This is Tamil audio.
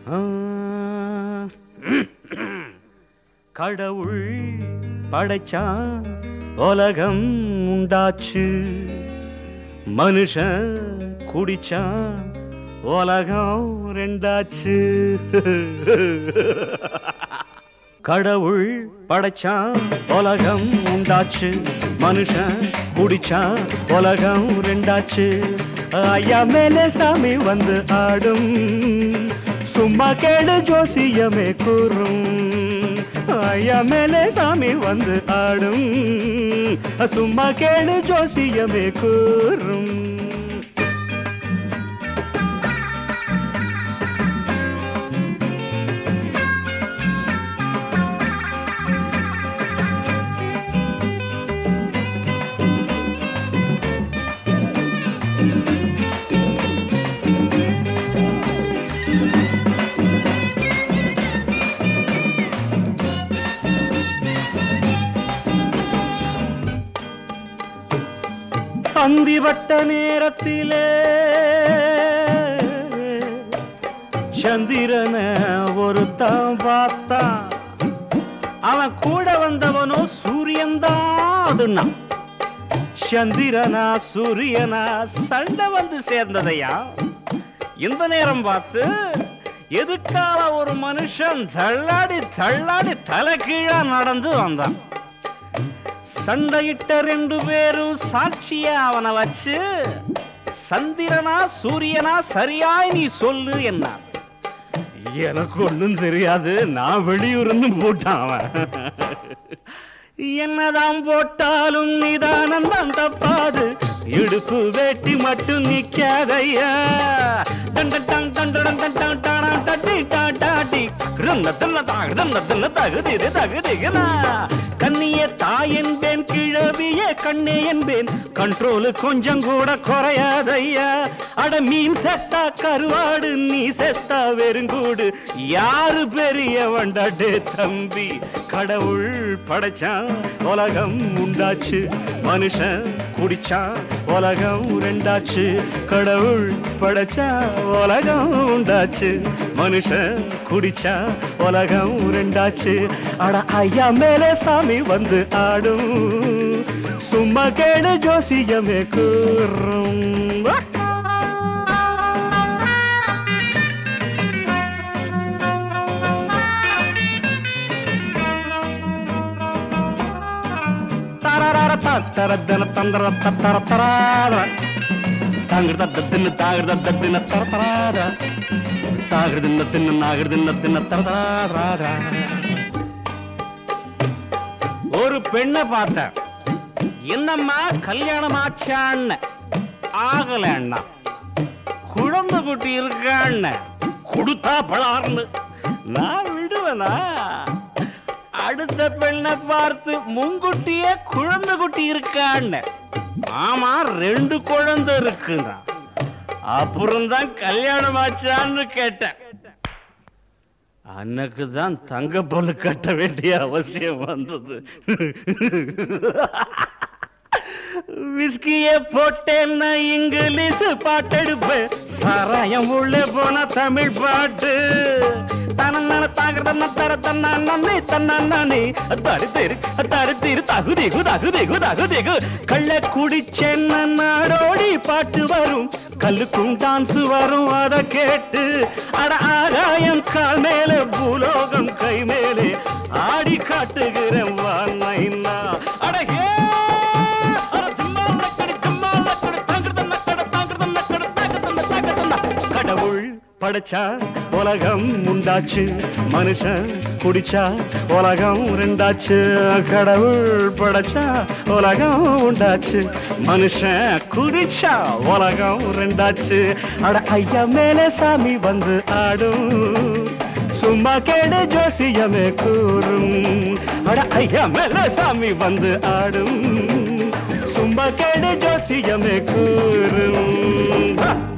கடவுள் படைச்சான் உலகம் உண்டாச்சு மனுஷன் குடிச்சான் உலகம் ரெண்டாச்சு கடவுள் படைச்சான் உலகம் உண்டாச்சு மனுஷன் குடிச்சான் உலகம் ரெண்டாச்சு ஐயா மேலே சாமி வந்து ஆடும் சும்மா கேடு ஜோசியமே கூறும் ஐயா மேலே சாமி வந்து ஆடும் சும்மா கேடு ஜோசியமே கூறும் அந்திவட்ட நேரத்திலே சந்திரன ஒருத்தன் பார்த்தான் அவன் கூட வந்தவனோ சூரியன்தான் சந்திரனா சூரியனா சண்டை வந்து சேர்ந்ததையா இந்த நேரம் பார்த்து எதுக்கால ஒரு மனுஷன் தள்ளாடி தள்ளாடி தலை கீழா நடந்து வந்தான் சண்டையிட்ட ரெண்டு பேரும் சாட்சிய அவனை வச்சு சந்திரனா சூரியனா சரியாய் நீ சொல்லு என்ன எனக்கு ஒண்ணும் தெரியாது நான் வெளியூர்னு போட்டான் அவன் என்னதான் போட்டாலும் நிதானந்தான் தப்பாது இடுப்பு வேட்டி மட்டும் நிக்காதையா கண்ணிய தாய் என்பேன் கிழவிய கண்ணே என்பேன் கண்ட்ரோலு கொஞ்சம் கூட குறையாதையா அட மீன் செத்தா கருவாடு நீ செத்தா வெறுங்கூடு யாரு பெரிய வண்டாடே தம்பி கடவுள் படைச்சான் உலகம் உண்டாச்சு மனுஷன் குடிச்சான் உலகம் ரெண்டாச்சு கடவுள் படைச்சா உலகம் உண்டாச்சு மனுஷன் குடிச்சா உலகம் ரெண்டாச்சு அட ஐயா மேலே சாமி வந்து ஆடும் சும்மா கேடு ஜோசியமே கூறும் தரதன தந்தர தத்தர தராத தாங்கிற தத்தின்னு தாகிற தத்தின தரதராத தாகிருதின்ன தின்னு நாகிருதின்ன தின்ன தரதராத ஒரு பெண்ணை பார்த்தேன் என்னம்மா கல்யாணம் ஆச்சான்னு ஆகல அண்ணா குழந்தை குட்டி இருக்கான்னு கொடுத்தா பலார்னு நான் விடுவேனா அடுத்த பெண்ணை பார்த்து முன்குட்டியே குழந்தை குட்டி இருக்கான்னு ஆமா ரெண்டு குழந்தை இருக்குன்னா அப்புறம்தான் கல்யாணம் ஆச்சான்னு கேட்டேன் அன்னைக்குதான் தங்க பொண்ணு கட்ட வேண்டிய அவசியம் வந்தது விஸ்கிய போட்டேன்னா இங்கிலீஷ் பாட்டெடுப்பேன் சாராயம் உள்ளே போன தமிழ் பாட்டு தன தாகிறத தர தன்னானே தன்னானே தருத்திரு தகுதிகு தகுதிகு தகுதிகு கள்ள குடிச்சென்ன நாடோடி பாட்டு வரும் கல்லுக்கும் டான்ஸ் வரும் அத கேட்டு அட ஆகாயம் கால் மேலே பூலோகம் கை மேலே ஆடி காட்டுகிறேன் வாய்னா அடகே கடவுள் படைச்சா உலகம் உண்டாச்சு மனுஷன் குடிச்சா உலகம் ரெண்டாச்சு கடவுள் படைச்சா உலகம் உண்டாச்சு மனுஷன் குடிச்சா உலகம் ரெண்டாச்சு அட ஐயா மேலே சாமி வந்து ஆடும் சும்மா கேடு ஜோசியமே கூறும் அட ஐயா மேலே சாமி வந்து ஆடும் சும்மா கேடு ஜோசியமே கூறும்